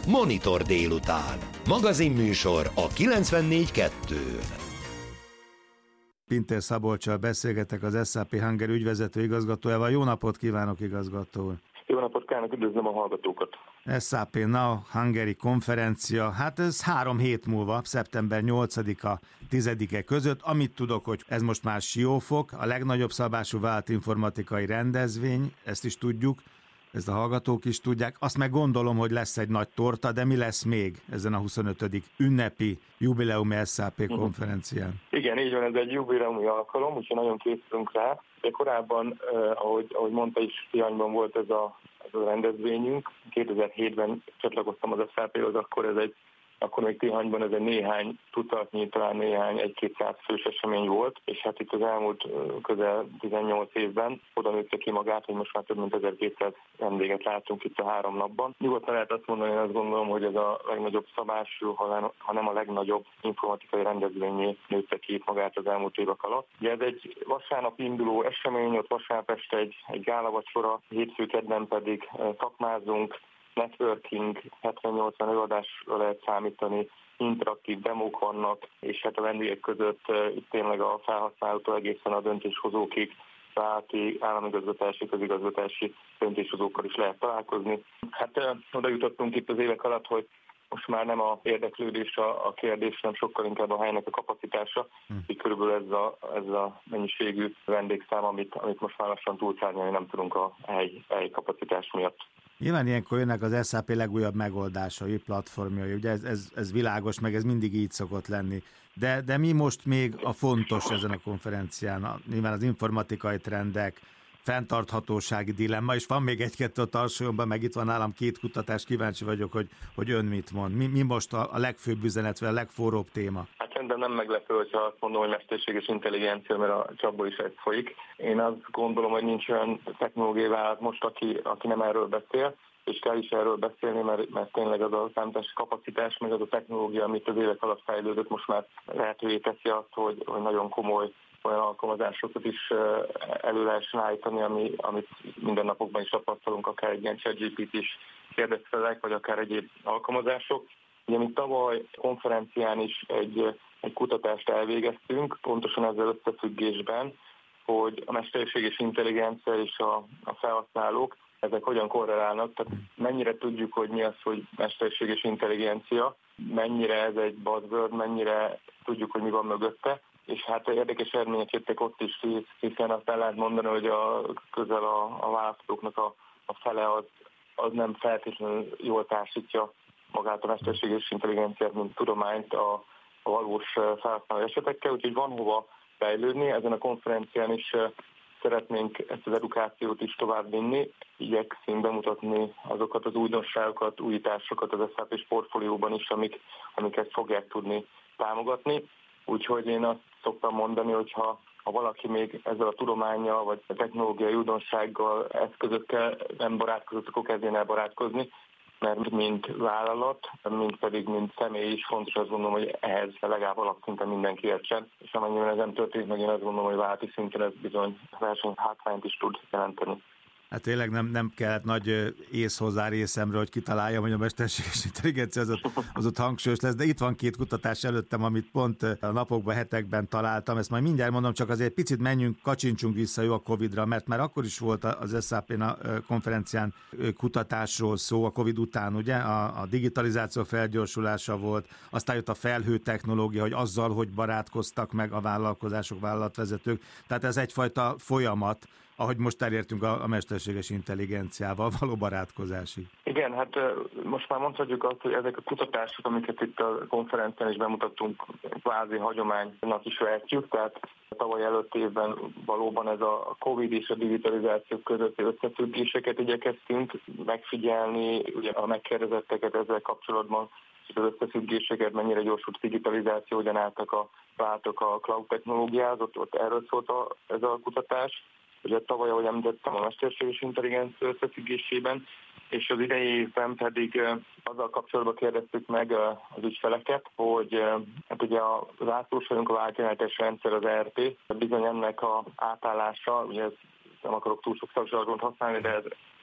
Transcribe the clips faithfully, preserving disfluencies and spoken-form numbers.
Monitor délután. Magazinműsor a kilencvennégy kettő. Pintér Szabolccsal beszélgetek, az es á pé Hungary ügyvezető igazgatójával. Jó napot kívánok, igazgató úr! Jó napot kívánok, üdvözlöm a hallgatókat! es á pé Now Hungary konferencia, hát ez három hét múlva, szeptember nyolcadika tizedike között. Amit tudok, hogy ez most már Siófok, a legnagyobb szabású vált informatikai rendezvény, ezt is tudjuk, ezt a hallgatók is tudják. Azt meg gondolom, hogy lesz egy nagy torta, de mi lesz még ezen a huszonötödik ünnepi jubileumi es á pé konferencián? Igen, így van, ez egy jubileumi alkalom, úgyhogy nagyon készülünk rá. De korábban, eh, ahogy, ahogy mondta is, Tihanyban volt ez a, ez a rendezvényünk. kétezer-hétben csatlakoztam az es á péhoz, akkor ez egy akkor még Tihanyban ez egy néhány tucatnyi, talán néhány egy-kétszáz fős esemény volt, és hát itt az elmúlt közel tizennyolc évben oda nőtte ki magát, hogy most már több mint ezerkétszáz vendéget látunk itt a három napban. Nyugodtan lehet azt mondani, én azt gondolom, hogy ez a legnagyobb szabású, ha nem a legnagyobb informatikai rendezvényé nőtte ki itt magát az elmúlt évek alatt. Ugye ez egy vasárnap induló esemény, ott vasárnap este egy, egy gálavacsora, hétfő-kedden pedig szakmázunk, networking, hetven-nyolcvan előadásra lehet számítani, interaktív demók vannak, és hát a vendégek között uh, itt tényleg a felhasználótól egészen a döntéshozókig, vállalati, államigazgatási, közigazgatási döntéshozókkal is lehet találkozni. Hát uh, oda jutottunk itt az évek alatt, hogy most már nem a érdeklődés a, a kérdés, hanem sokkal inkább a helynek a kapacitása. Hmm. Így körülbelül ez a, ez a mennyiségű vendégszám, amit, amit most már lassan túlszárnyalni nem tudunk a hely, hely kapacitás miatt. Nyilván ilyenkor jönnek az es á pé legújabb megoldásai, platformjai, ugye ez, ez, ez világos, meg ez mindig így szokott lenni. De, de mi most még a fontos ezen a konferencián? Nyilván az informatikai trendek, fenntarthatósági dilemma, és van még egy-kettő a tarsolyomban, meg itt van nálam két kutatás, kíváncsi vagyok, hogy, hogy ön mit mond. Mi, mi most a, a legfőbb üzenet, vagy a legforróbb téma? Hát szerintem nem meglepő, hogyha azt mondom, hogy mesterséges intelligencia, mert a csapból is ez folyik. Én azt gondolom, hogy nincs olyan technológiai vállalat most, aki, aki nem erről beszél, és kell is erről beszélni, mert, mert tényleg az a számítási kapacitás, meg az a technológia, amit az évek alatt fejlődött, most már lehetővé teszi azt, hogy, hogy nagyon komoly olyan alkalmazásokat is elő lehessen állítani, ami, amit mindennapokban is tapasztalunk, akár egy ilyen ChatGPT-s kérdezfelek, vagy akár egyéb alkalmazások. Ugye mi tavaly konferencián is egy, egy kutatást elvégeztünk, pontosan ezzel összefüggésben, hogy a mesterséges intelligencia és a, a felhasználók, ezek hogyan korrelálnak, tehát mennyire tudjuk, hogy mi az, hogy mesterséges intelligencia, mennyire ez egy buzzword, mennyire tudjuk, hogy mi van mögötte, és hát érdekes eredmények jöttek ott is, hiszen azt el lehet mondani, hogy a, közel a, a választóknak a, a fele az, az nem feltétlenül jól társítja magát a mesterséges intelligenciát, mint tudományt a, a valós felhasználó esetekkel, úgyhogy van hova fejlődni. Ezen a konferencián is szeretnénk ezt az edukációt is tovább vinni, igyekszünk bemutatni azokat az újdonságokat, újításokat az es á pé portfólióban is, amik, amiket fogják tudni támogatni. Úgyhogy én azt szoktam mondani, hogy ha, ha valaki még ezzel a tudománnyal, vagy a technológiai újdonsággal, eszközökkel nem barátkozott, akkor kezdjen el barátkozni, mert mint vállalat, mint pedig mint személy is fontos, azt gondolom, hogy ehhez legalább alakszinten mindenki értsen, és amennyiben ez nem történik meg, én azt gondolom, hogy vállalati szinten ez bizony versenyhátrányt is tud jelenteni. Hát tényleg nem, nem kellett nagy ész hozzá részemről, hogy kitaláljam, hogy a mesterséges intelligencia az ott, az ott hangsúlyos lesz, de itt van két kutatás előttem, amit pont a napokban, hetekben találtam, ezt majd mindjárt mondom, csak azért picit menjünk, kacsincsunk vissza jó a Covidra, mert már akkor is volt az es á pé konferencián kutatásról szó, a Covid után, ugye, a, a digitalizáció felgyorsulása volt, aztán jött a felhő technológia, hogy azzal, hogy barátkoztak meg a vállalkozások, vállalatvezetők, tehát ez egyfajta folyamat, ahogy most elértünk a, a mesterséges intelligenciával való barátkozásig. Igen, hát most már mondhatjuk azt, hogy ezek a kutatások, amiket itt a konferencián is bemutattunk, kvázi hagyománynak is vehetjük, tehát tavaly előtt évben valóban ez a Covid és a digitalizáció közötti összefüggéseket igyekeztünk megfigyelni, ugye a megkérdezetteket ezzel kapcsolatban, és az összefüggéseket, mennyire gyorsult digitalizáció, hogyan álltak a váltok a cloud technológiához, ott, ott erről szólt a, ez a kutatás. Ugye tavaly, ahogy említettem, a mesterséges intelligencia összefüggésében, és az idei évben pedig azzal kapcsolatban kérdeztük meg az ügyfeleket, hogy hát ugye az átszósajunk a váltjelentés rendszer, az er pé, bizony ennek a átállása, ugye ez nem akarok túl sok szakzsargont használni, de ez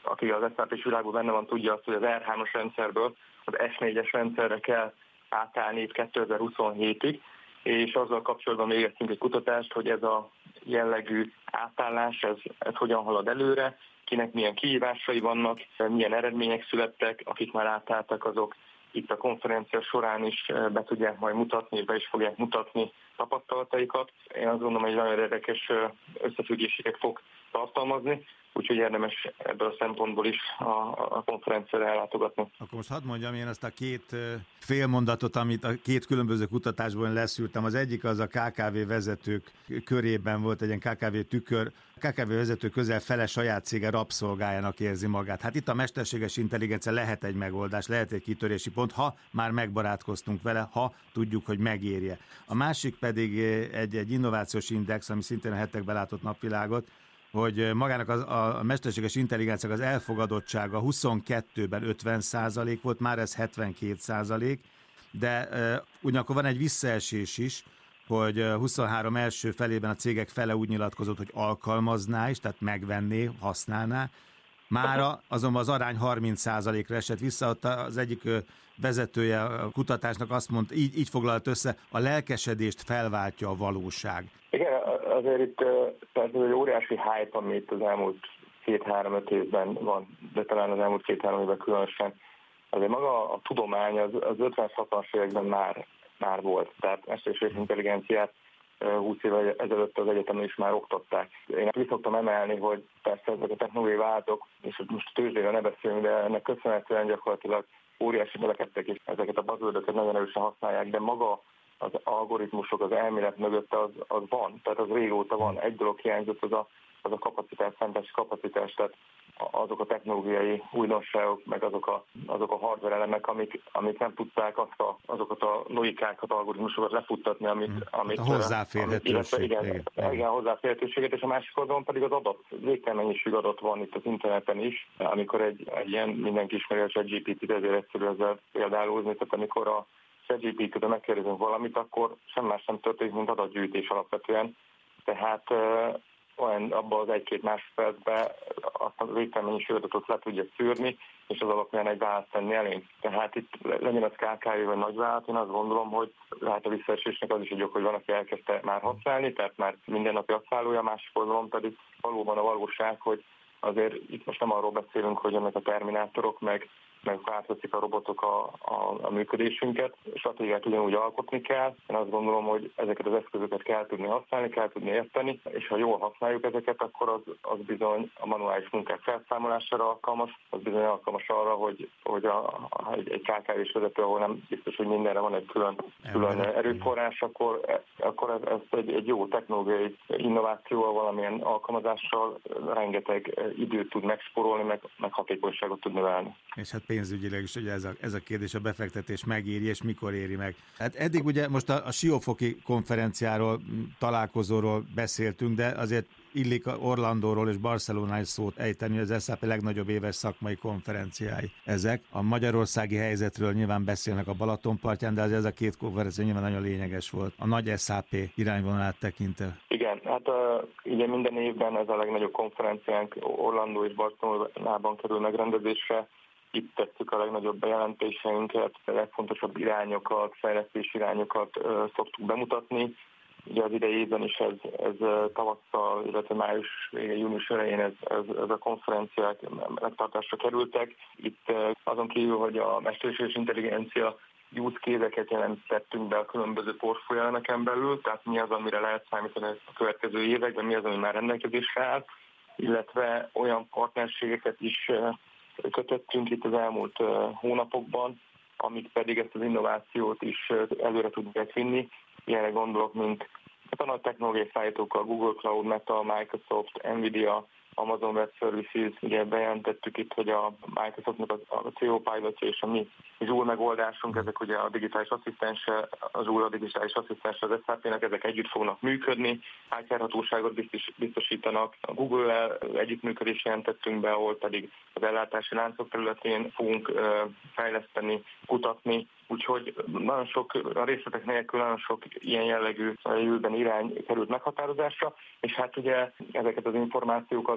aki az es á pés világban benne van, tudja azt, hogy az er hármas rendszerből az es négyes rendszerre kell átállni itt kétezer-huszonhétig, és azzal kapcsolatban végeztünk egy kutatást, hogy ez a jellegű átállás, ez, ez hogyan halad előre, kinek milyen kihívásai vannak, milyen eredmények születtek, akik már átálltak, azok itt a konferencia során is be tudják majd mutatni, be is fogják mutatni tapasztalataikat. Én azt gondolom, hogy nagyon érdekes összefüggéseket fog tartalmazni, úgyhogy érdemes ebből a szempontból is a, a konferenciára ellátogatni. Akkor most hadd mondjam én ezt a két félmondatot, amit a két különböző kutatásból leszűrtem. Az egyik az a ká ká vé vezetők körében volt egy ilyen ká ká vé tükör. A ká ká vé vezető közel fele saját cége rabszolgájának érzi magát. Hát itt a mesterséges intelligencia lehet egy megoldás, lehet egy kitörési pont, ha már megbarátkoztunk vele, ha tudjuk, hogy megérje. A másik pedig egy, egy innovációs index, ami szintén a hetekben látott napvilágot, hogy magának az, a mesterséges intelligenciának az elfogadottsága huszonkettőben ötven százalék volt, már ez hetvenkét százalék, de uh, ugyanakkor van egy visszaesés is, hogy huszonhárom első felében a cégek fele úgy nyilatkozott, hogy alkalmazná is, tehát megvenné, használná. Mára azonban az arány harminc százalékra esett vissza, ott az egyik vezetője a kutatásnak azt mondta, így, így foglalt össze, a lelkesedést felváltja a valóság. Igen, azért itt tehát ez egy óriási hype, ami itt az elmúlt két-három-öt évben van, de talán az elmúlt két-három évben különösen. Azért maga a tudomány az, az ötven-hatvanas években már, már volt, tehát mesterséges intelligenciát húsz évvel ezelőtt az egyetemen is már oktatták. Én ki szoktam emelni, hogy persze ezek a technológiai váltok, és most a tőzsdéről ne beszélünk, de ennek köszönhetően gyakorlatilag óriási növekedtek, és ezeket a buzzwordöket nagyon erősen használják, de maga az algoritmusok, az elmélet mögött az, az van, tehát az régóta van. Egy dolog hiányzott, az a, az a kapacitás, számítási kapacitás, tehát azok a technológiai újdonságok, meg azok a, azok a hardware elemek, amik, amik nem tudták azt a, azokat a logikákat, algoritmusokat lefuttatni, amit... Hmm. amit a hozzáférhetőség. Igen, igen, igen, a hozzáférhetőséget, és a másik oldalon pedig az adat, végtelen mennyiség adat van itt az interneten is, amikor egy, egy ilyen mindenki ismeri a ChatGPT-t, ezért egyszerű ezzel példálózni, tehát amikor a ChatGPT-től megkérdezünk valamit, akkor sem más nem történik, mint adatgyűjtés alapvetően. Tehát uh, olyan abban az egy-két másodpercben azt a végtelen mennyiségű adatot le tudja szűrni, és az alapján egy választ tenni elénk. Tehát itt legyen az ká ká vé vagy nagyvállalat, én azt gondolom, hogy lehet a visszaesésnek az is egy ok, hogy van, aki elkezdte már használni, tehát már mindennapi használója, másik oldalon pedig valóban a valóság, hogy azért itt most nem arról beszélünk, hogy ennek a terminátorok, meg meg átveszik a robotok a, a, a működésünket, stratégiát ugyanúgy alkotni kell. Én azt gondolom, hogy ezeket az eszközöket kell tudni használni, kell tudni érteni, és ha jól használjuk ezeket, akkor az, az bizony a manuális munkák felszámolására alkalmas, az bizony alkalmas arra, hogy, hogy a, a, egy, egy ká ká vés vezető, ahol nem biztos, hogy mindenre van egy külön, külön erőforrás, akkor, akkor ez, ez egy, egy jó technológiai innovációval, valamilyen alkalmazással rengeteg időt tud megspórolni, meg, meg hatékonyságot tud növelni. És hát pénzügyileg is ugye ez a, ez a kérdés, a befektetés megéri, és mikor éri meg. Hát eddig ugye most a, a Siófoki konferenciáról, találkozóról beszéltünk, de azért illik Orlandóról és Barcelonáról is szót ejteni, az es á pé legnagyobb éves szakmai konferenciái ezek. A magyarországi helyzetről nyilván beszélnek a Balatonpartján, de az ez a két konferencia nyilván nagyon lényeges volt. A nagy es á pé irányvonalát tekintve. Igen, hát uh, ugye minden évben ez a legnagyobb konferenciánk Orlandó és Barcelonában kerül megrendezésre. Itt tettük a legnagyobb bejelentéseinket, a legfontosabb irányokat, fejlesztési irányokat uh, szoktuk bemutatni. Ugye az idei évben is ez, ez tavasszal, illetve május, június elején ez, ez, ez a konferenciák megtartásra kerültek. Itt uh, azon kívül, hogy a mesterséges intelligencia use case-eket jelentettünk be a különböző portfóliólemeken belül, tehát mi az, amire lehet számítani a következő években, mi az, ami már rendelkezésre áll, illetve olyan partnerségeket is uh, kötöttünk itt az elmúlt hónapokban, amik pedig ezt az innovációt is előre tudják vinni. Ilyenre gondolok, mint a nagy technológiai szállítókkal, Google Cloud, Meta, Microsoft, Nvidia, Amazon Web Services, ugye bejelentettük itt, hogy a Microsoftnak a cé o pilotja és a mi Joule megoldásunk, ezek ugye a digitális asszisztense, a Joule a digitális asszisztense az es á pének, ezek együtt fognak működni, átjárhatóságot biztos, biztosítanak. A Google-el együttműködést jelentettünk be, ahol pedig az ellátási láncok területén fogunk fejleszteni, kutatni, úgyhogy nagyon sok, a részletek nélkül nagyon sok ilyen jellegű jövőben irány került meghatározásra, és hát ugye ezeket az információkat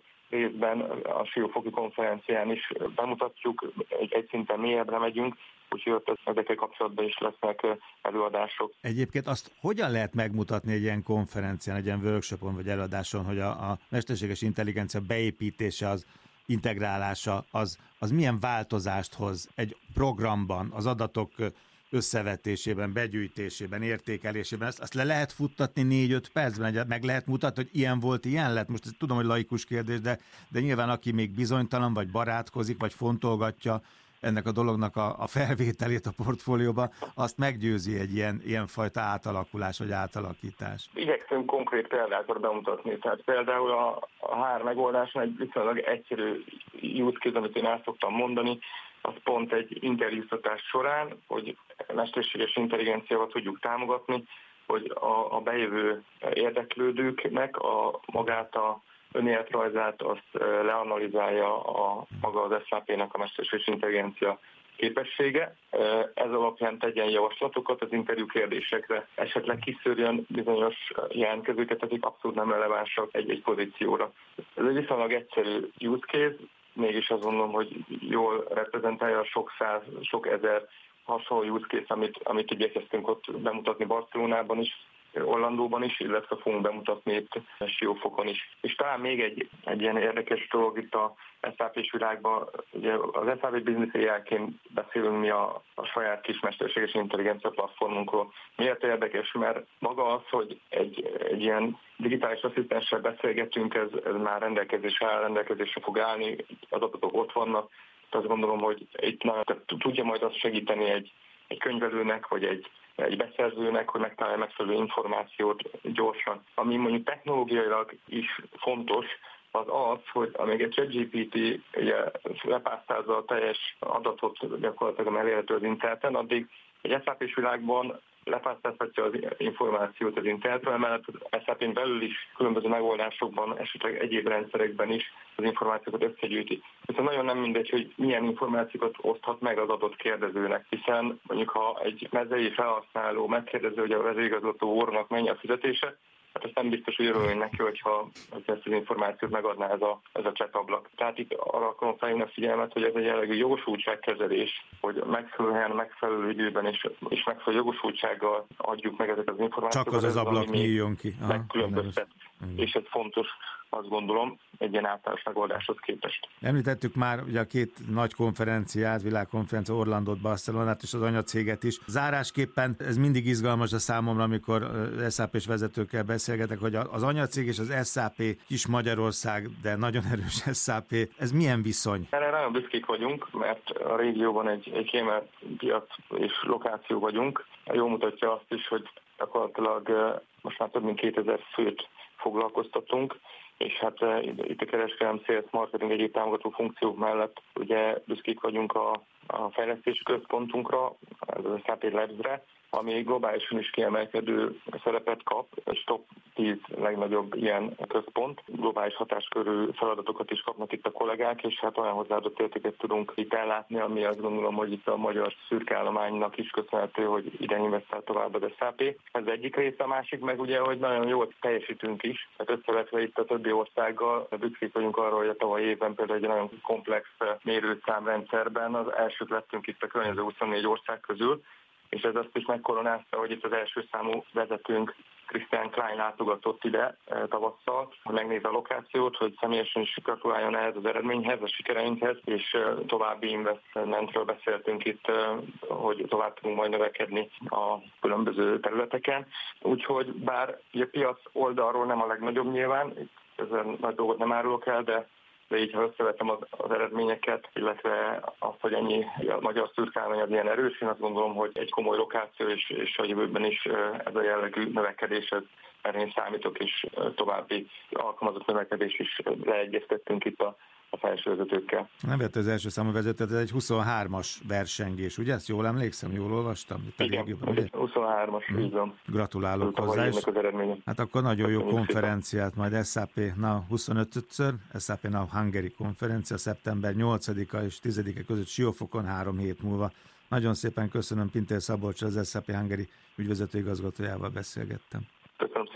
részben a Siófoki konferencián is bemutatjuk, egy, egy szinten mélyebbre megyünk, úgyhogy ott ezekkel kapcsolatban is lesznek előadások. Egyébként azt hogyan lehet megmutatni egy ilyen konferencián, egy ilyen workshopon vagy előadáson, hogy a, a mesterséges intelligencia beépítése, az integrálása, az, az milyen változást hoz egy programban, az adatok összevetésében, begyűjtésében, értékelésében? Azt, azt le lehet futtatni négy-öt percben, meg lehet mutatni, hogy ilyen volt, ilyen lett? Most ezt tudom, hogy laikus kérdés, de, de nyilván aki még bizonytalan, vagy barátkozik, vagy fontolgatja ennek a dolognak a, a felvételét a portfólióba, azt meggyőzi egy ilyen, ilyen fajta átalakulás, vagy átalakítás. Igyekszünk konkrét példákat bemutatni. Tehát például a, a hár megoldásnál egy viszonylag egyszerű use case, amit én el szoktam mondani, az pont egy interjúztatás során, hogy mesterséges intelligenciával tudjuk támogatni, hogy a, a bejövő érdeklődőknek a magát a önéletrajzát azt leanalizálja a maga az es á pé-nek a mesterséges intelligencia képessége. Ez alapján tegyen javaslatokat az interjú kérdésekre, esetleg kiszűrjön bizonyos jelentkezőket, akik abszolút nem relevánsak egy-egy pozícióra. Ez egy viszonylag egyszerű use case, mégis azt gondolom, hogy jól reprezentálja a sok száz, sok ezer hasonló use case, amit, amit igyekeztünk ott bemutatni Barcelonában is, Orlandóban is, illetve fogunk bemutatni itt Siófokon is. És talán még egy, egy ilyen érdekes dolog itt a es á pés világban, ugye az es á pé Business á i-ként beszélünk mi a, a saját kis mesterséges intelligencia platformunkról. Miért érdekes? Mert maga az, hogy egy, egy ilyen digitális asszisztenssel beszélgetünk, ez, ez már rendelkezésre áll, rendelkezésre fog állni, az adatok ott vannak. Azt gondolom, hogy itt nagyon, tudja majd azt segíteni egy, egy könyvelőnek, vagy egy egy beszerzőnek, hogy megtalálja megfelelő információt gyorsan. Ami mondjuk technológiailag is fontos, az az, hogy amíg egy ChatGPT ugye lepásztázza a teljes adatot gyakorlatilag elérhető az interneten, addig egy es á pés világban lepásztázhatja az információt az internetről, emellett az es á pén belül is különböző megoldásokban, esetleg egyéb rendszerekben is az információkat összegyűjti. Viszont nagyon nem mindegy, hogy milyen információkat oszthat meg az adott kérdezőnek, hiszen mondjuk ha egy mezei felhasználó megkérdező, hogy a vezérigazgató úrnak mennyi a fizetése, hát ezt nem biztos, hogy örülünk neki, hogyha ezt az információt megadná ez a, ez a chat ablak. Tehát itt arra akarom felhívni a figyelmet, hogy ez egy jellegű jogosultságkezelés, hogy megfelelő helyen, megfelelő időben és, és megfelelő jogosultsággal adjuk meg ezeket az információkat. Csak az az ablak nyíljon ki. Megkülönböztet. És ez fontos, azt gondolom, egy ilyen általános megoldáshoz képest. Említettük már ugye a két nagy konferenciát, világkonferencia, Orlandót, Barcelonát és az anyacéget is. Zárásképpen ez mindig izgalmas a számomra, amikor es á pés vezetőkkel beszélgetek, hogy az anyacég és az es á pé, kis Magyarország, de nagyon erős es á pé, ez milyen viszony? Erre nagyon büszkék vagyunk, mert a régióban egy, egy kiemelt piac és lokáció vagyunk. Jól mutatja azt is, hogy gyakorlatilag most már több mint kétezer főt foglalkoztatunk, és hát itt a kereskedelem, sales, marketing, egyéb támogató funkciók mellett ugye büszkék vagyunk a, a fejlesztési központunkra, az es á pé Labs-re, ami globálisan is kiemelkedő szerepet kap, és top tíz legnagyobb ilyen központ. Globális hatáskörű feladatokat is kapnak itt a kollégák, és hát olyan hozzáadott értéket tudunk itt ellátni, ami azt gondolom, hogy itt a magyar szürke állománynak is köszönhető, hogy ide investál tovább az es á pé. Ez egyik része, a másik meg ugye, hogy nagyon jól teljesítünk is. Tehát összevetve itt a többi országgal, büszkék vagyunk arra, hogy a tavalyi évben például egy nagyon komplex mérőszámrendszerben az elsők lettünk itt a környező huszonnégy ország közül, és ez azt is megkoronázta, hogy itt az első számú vezetőnk, Christian Klein látogatott ide tavasszal, hogy megnézze a lokációt, hogy személyesen is gratuláljon ehhez az eredményhez, a sikereinkhez, és további investmentről beszéltünk itt, hogy tovább tudunk majd növekedni a különböző területeken. Úgyhogy bár a piac oldalról nem a legnagyobb nyilván, ezen nagy dolgot nem árulok el, de de így, ha összevetem az, az eredményeket, illetve azt, hogy ennyi a magyar szürkálmány az ilyen erős, én azt gondolom, hogy egy komoly lokáció, és, és a jövőben is ez a jellegű növekedés, ez, erre én számítok, és további alkalmazott növekedés is leegyeztettünk itt a a felsővezetőkkel. Nem vett az első számú vezető, ez egy huszonhármas versengés, ugye? Ezt jól emlékszem, jól olvastam? Itt igen, régióban, ugye? huszonhármas, hmm. így van. Gratulálok hozzá, és hát akkor nagyon jó konferenciát, majd es á pé Now huszonötödször, es á pé Now Hungary konferencia, szeptember nyolcadika és tizedike között Siófokon három hét múlva. Nagyon szépen köszönöm, Pintér Szabolccsal, az es á pé Hungary ügyvezető igazgatójával beszélgettem.